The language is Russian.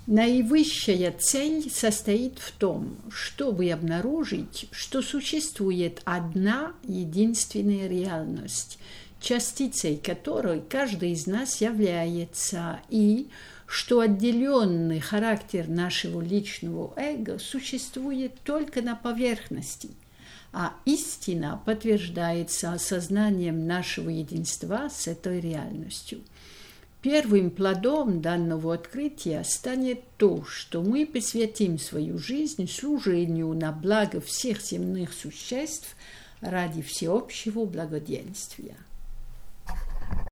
Наивысшая цель состоит в том, чтобы обнаружить, что существует одна единственная реальность, частицей которой каждый из нас является, и что отделенный характер нашего личного эго существует только на поверхности, а истина подтверждается осознанием нашего единства с этой реальностью. Первым плодом данного открытия станет то, что мы посвятим свою жизнь служению на благо всех земных существ ради всеобщего благоденствия.